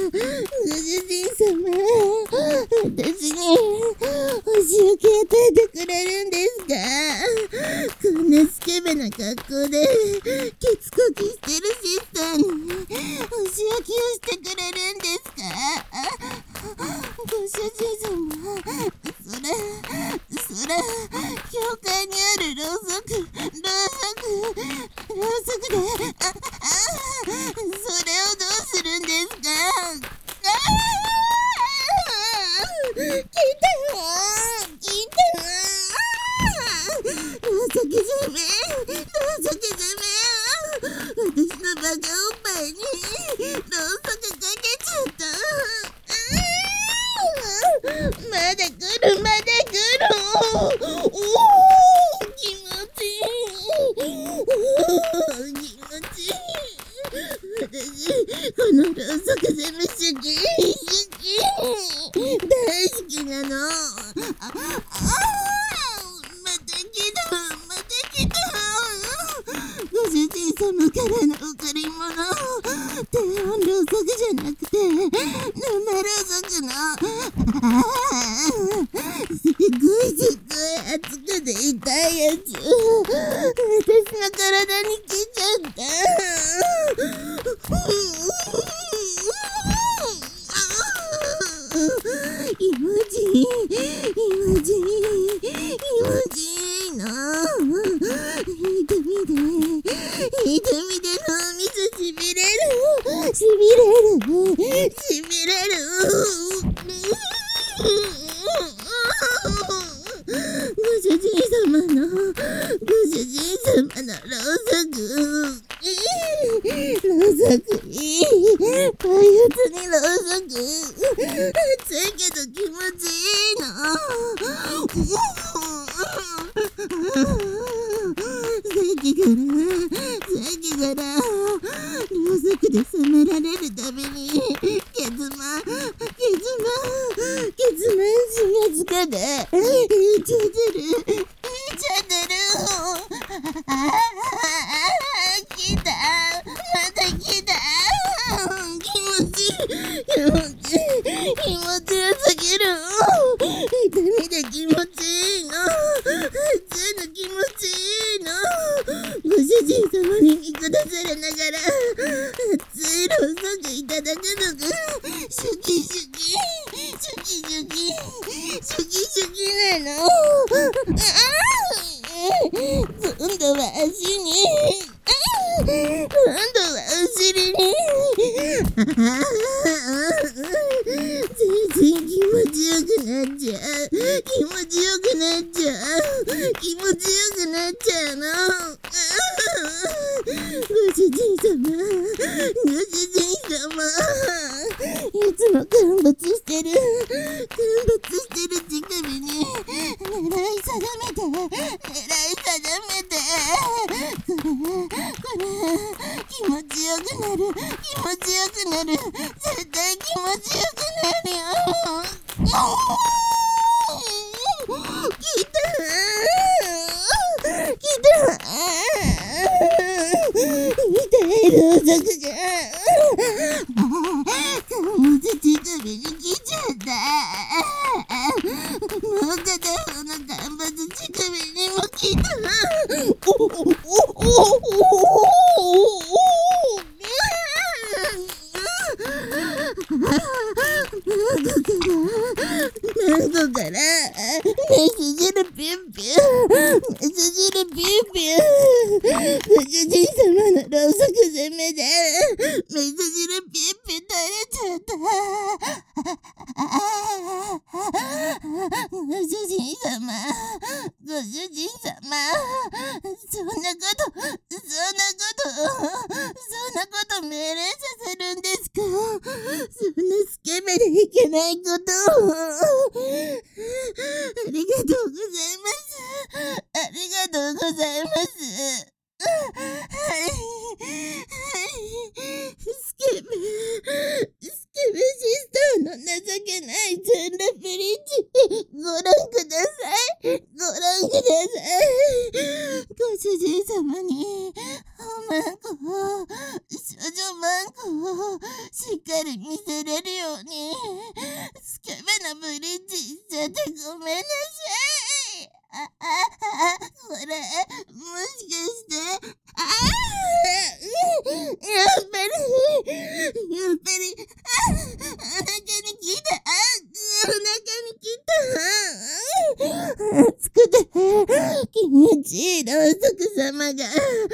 主人様、私にお仕置き与えてくれるんですか？こんなスケベな格好でケツこきしてるシスターにお仕置きをしてくれるんですか？ご主人様、それ教会にあるろうそくで、それをどうするんですか？聞いたろうそくじめ私のバカおっぱいにろうそくかけちゃった。まだ来るおー、気持ちいい。私このろうそく攻め大好きなの。また来た。ご主人様からの贈り物、低温ろうそくじゃなくて生ろうそくのすっごい熱くて痛いやつ、私の体に来ちゃった。気持ちいいの。痛みで脳みそしびれる。ご主人様のろうそくいい。パイオツにろうそく熱いけど気持ちいいの。さっきからろうそくで責められるたびにケツマンしめつかでいっちゃってる。来た。また来た。気持ちよすぎる。痛みで気持ちいいの。熱いの気持ちいいの。ご主人様に見下されながら熱いろうそくいただくのがシュキなの。今度は足に、今度はお尻に。全然気持ちよくなっちゃうの。ご主人様、いつも陥没してる乳首に狙い定めて。これ気持ちよくなる。絶対気持ちよくなるよ。来た。痛いろうそくじゃ。乳首に来ちゃった。もう片方の陥没乳首にも来た。喉からメス汁ピュンピュン。ご主人様のろうそく攻めでメス汁ピュンピュン垂れちゃった。ご主人様、そんなこと命令させるんですか？そんなスケベでいけないことを。ありがとうございます。スケベシスターの情けない全裸プリンチ、ご覧ください。ご主人様に少女マンコをしっかり見せれるようにスケベなブリッジしちゃってごめんなさい。これもしかしてやっぱりお腹にきた。熱くて気持ちいいろうそく様がだんだん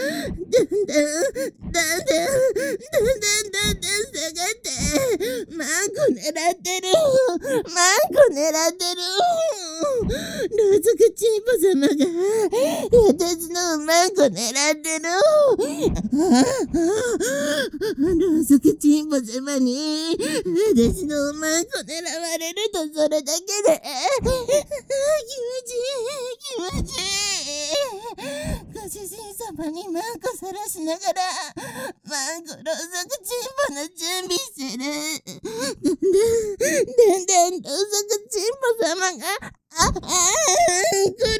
下がってマンコ狙ってる。ろうそくチンポ様が私のマンコ狙ってる。ろうそくチンポ様に私のマンコ狙われるとそれだけで気持ちいい。ご主人様にマンコさらしながらマンコろうそくチンポの準備してる。だんだんろうそくチンポ様が来る。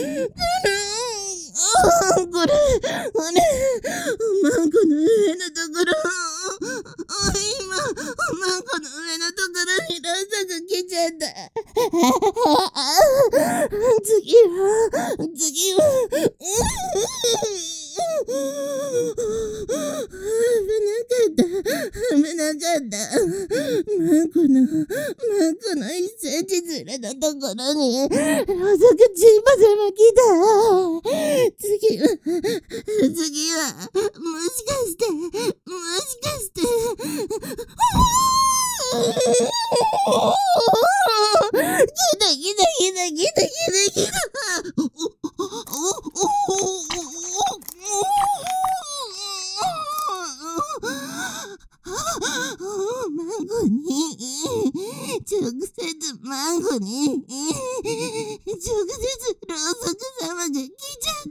マンコの上のところ今マンコの上のところにろうそく来ちゃった。次は危なかった。マンコの1センチずれのところにろうそくチンポ様来た。次はもしかして来た。マンゴに直接ろうそく様が来ちゃった。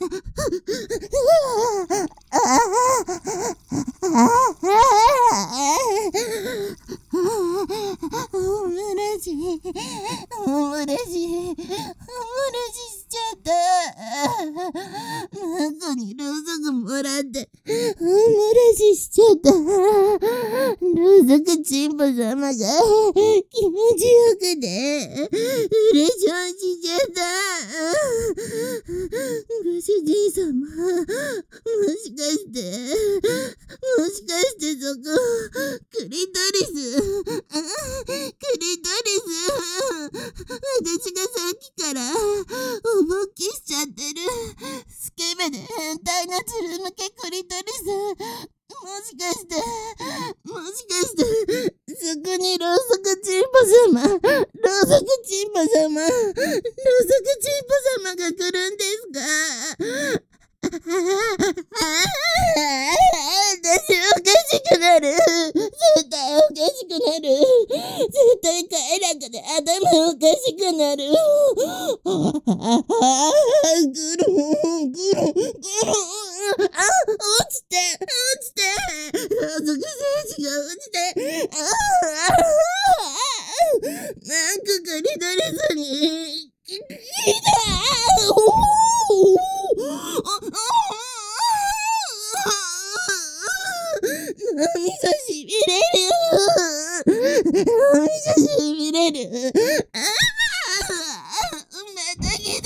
オムラジしちゃった。マンゴにろうそくもらってオムラジしちゃった。ろうそくチンポ様が気持ちよくてうれしょんしちゃった。ご主人様、もしかしてそこクリトリス。私がさっきからおぼっきしちゃってるスケベで変態なつるむけクリトリス。もしかしてそこにろうそくチンポ様が来るんですか？私おかしくなる。絶対快楽で頭おかしくなる。ぐるん。落ちて。ろうそく精子が落ちて。なんかクリトリスに来た。脳みそしびれる。また来た。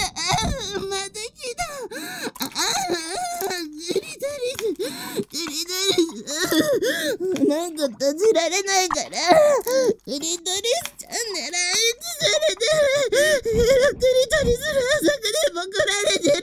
クリトリスなんか閉じられないからクリトリスちゃん狙い撃ちされてクリトリスのあそこでボコられてる。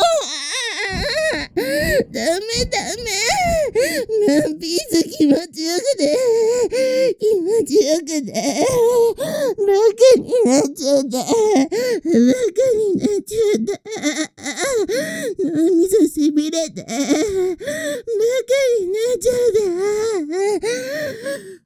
ダメ。ピース気持ちよよくて、気持ちよくて、バカになっちゃった。バカになっちゃった。脳みそしびれて、バカになっちゃった。